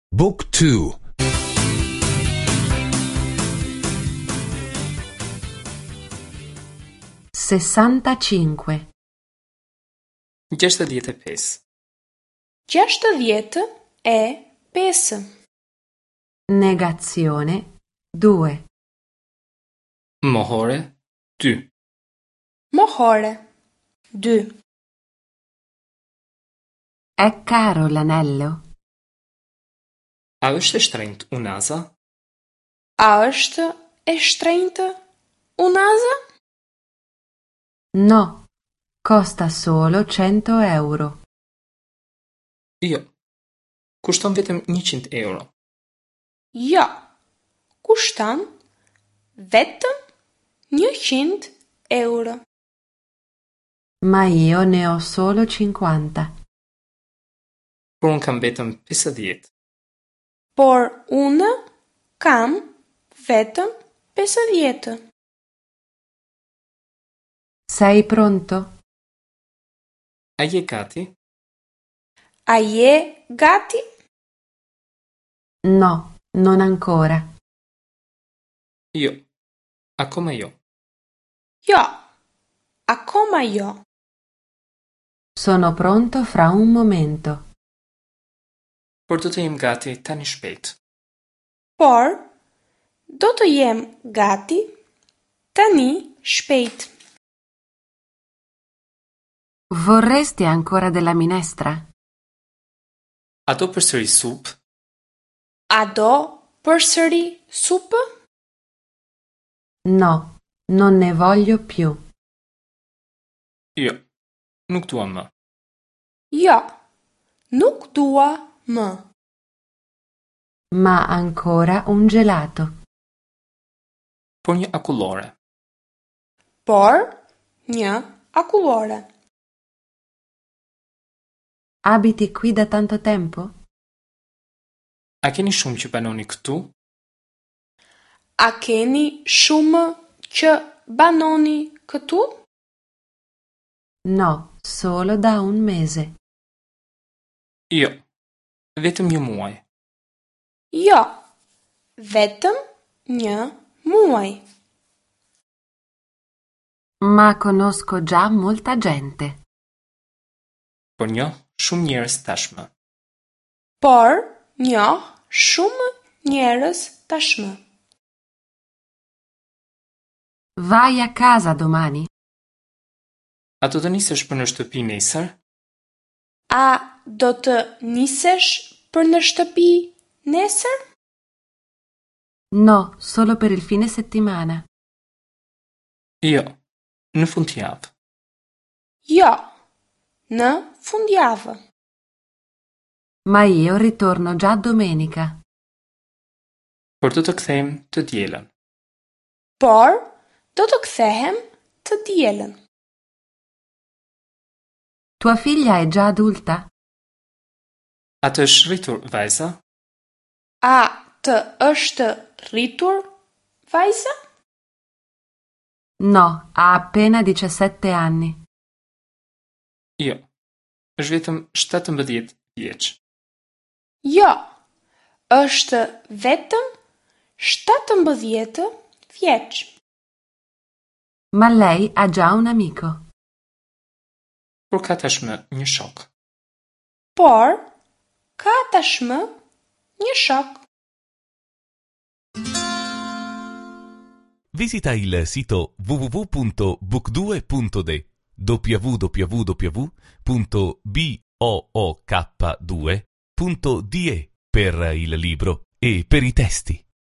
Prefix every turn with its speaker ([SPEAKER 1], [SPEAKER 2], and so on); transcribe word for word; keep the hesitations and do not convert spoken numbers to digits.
[SPEAKER 1] Book two.
[SPEAKER 2] sessantacinque.
[SPEAKER 3] gjashtëdhjetë e pesë.
[SPEAKER 4] gjashtëdhjetë e pesë.
[SPEAKER 2] Negazione due.
[SPEAKER 3] Mohore dy.
[SPEAKER 4] Mohore dy.
[SPEAKER 2] È caro l'anello?
[SPEAKER 3] A është e shtrenjtë unaza?
[SPEAKER 4] A është e shtrenjtë unaza?
[SPEAKER 2] No, costa solo cento euro.
[SPEAKER 3] Jo. Kushton vetëm njëqind euro.
[SPEAKER 4] Jo. Kushton vetëm njëqind euro.
[SPEAKER 2] Ma io ne ho solo cinquanta.
[SPEAKER 3] Por unë kam vetëm pesëdhjetë.
[SPEAKER 4] Por unë kam vetëm pesëdhjetë.
[SPEAKER 2] Sei pronto?
[SPEAKER 3] A je gati?
[SPEAKER 4] A je gati?
[SPEAKER 2] No, non ancora.
[SPEAKER 3] Jo. Akoma jo.
[SPEAKER 4] Jo. Akoma jo.
[SPEAKER 2] Sono pronto fra un momento.
[SPEAKER 3] Por do të jem gati tani shpejt.
[SPEAKER 4] Por do të jem gati tani shpejt.
[SPEAKER 2] Vorresti ancora della minestra?
[SPEAKER 3] A do përsëri supë?
[SPEAKER 4] A do përsëri supë?
[SPEAKER 2] No, non ne voglio più.
[SPEAKER 3] Jo. Nuk dua më.
[SPEAKER 4] Jo. Nuk dua më.
[SPEAKER 2] Ma ancora un gelato.
[SPEAKER 3] Por një akullore.
[SPEAKER 4] Por një akullore.
[SPEAKER 2] Abiti qui da tanto tempo?
[SPEAKER 3] A keni shumë që banoni këtu?
[SPEAKER 4] A keni shumë që banoni këtu?
[SPEAKER 2] No, solo da un mese.
[SPEAKER 3] Jo. Vetëm një muaj.
[SPEAKER 4] Jo. Vetëm një muaj.
[SPEAKER 2] Ma conosco già molta gente.
[SPEAKER 3] Por njoh shumë njerëz tashmë.
[SPEAKER 4] Por njoh shumë njerëz tashmë.
[SPEAKER 2] Vai a casa domani?
[SPEAKER 3] A do të nisesh për në shtëpi nesër?
[SPEAKER 4] A do të nisesh për në shtëpi nesër?
[SPEAKER 2] No, solo per il fine settimana.
[SPEAKER 3] Jo. Në fundjavë.
[SPEAKER 4] Jo. Në fundjavë.
[SPEAKER 2] Ma io ritorno già domenica.
[SPEAKER 3] Por do të kthehem të dielën.
[SPEAKER 4] Por do të kthehem të dielën.
[SPEAKER 2] Tua figlia è già adulta?
[SPEAKER 3] A të është rritur vajza?
[SPEAKER 4] A të është rritur vajza?
[SPEAKER 2] No, ha appena diciassette anni.
[SPEAKER 3] Jo. Është vetëm shtatëmbëdhjetë vjeç.
[SPEAKER 4] Jo. Është vetëm shtatëmbëdhjetë vjeç.
[SPEAKER 2] Ma lei ha già un amico.
[SPEAKER 3] Por ka tashmë një shok.
[SPEAKER 4] Por ka tashmë një shok.
[SPEAKER 1] Visita il sito w w w punto book due punto d w w w punto book due punto d e per il libro e per i testi.